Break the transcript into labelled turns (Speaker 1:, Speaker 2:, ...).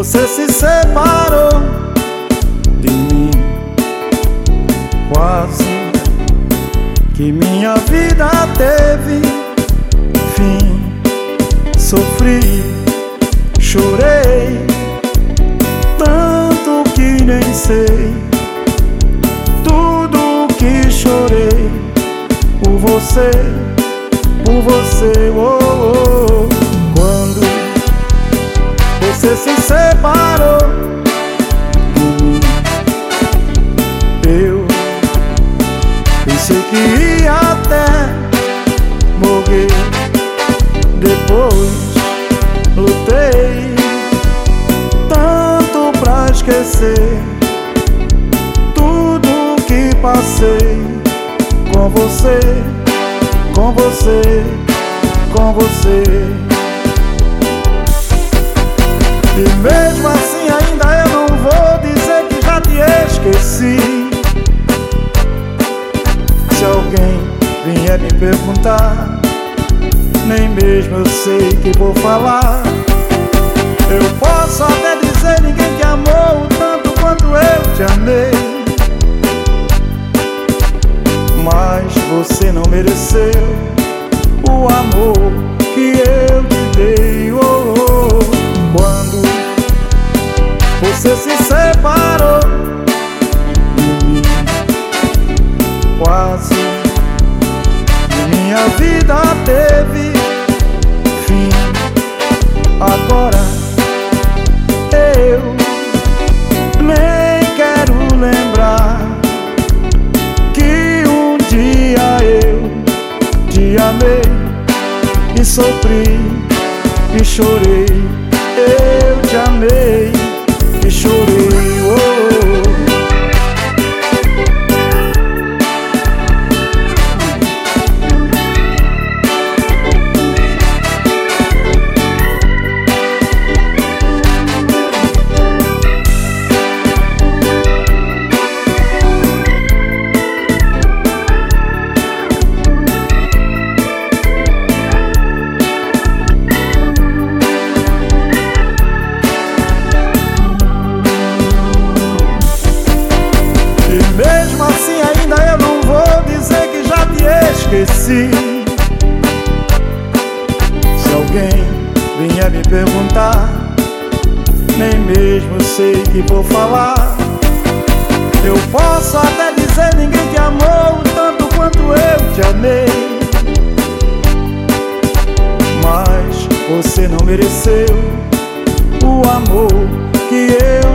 Speaker 1: Você se separou de mim, quase que minha vida teve fim. Sofri, chorei, tanto que nem sei tudo que chorei por você, por você. Oh, oh. Quando você se separou de mim, eu pensei que ia até morrer. Depois lutei tanto pra esquecer tudo que passei com você, com você, com você. E mesmo assim ainda eu não vou dizer que já te esqueci. Se alguém vier me perguntar, nem mesmo eu sei que vou falar. Eu posso até dizer ninguém te amou tanto quanto eu te amei, mas você não mereceu o amor que eu te dei. Oh, oh. Quando você se separou de mim, quase que minha vida teve fim. Agora eu nem quero lembrar que um dia eu te amei e sofri e chorei. Eu te amei e chorei. Oh, oh. Mesmo assim ainda eu não vou dizer que já te esqueci. Se alguém vier me perguntar, nem mesmo sei que vou falar. Eu posso até dizer ninguém te amou tanto quanto eu te amei, mas você não mereceu o amor que eu